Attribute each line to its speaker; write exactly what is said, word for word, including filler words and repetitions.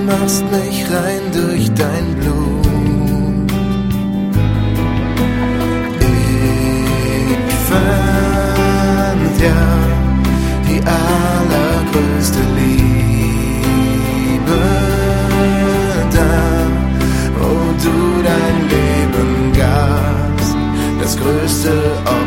Speaker 1: machst mich rein durch dein Blut. Ich fand ja die allergrößte Liebe da, wo du dein Leben gabst, das größte Opfer.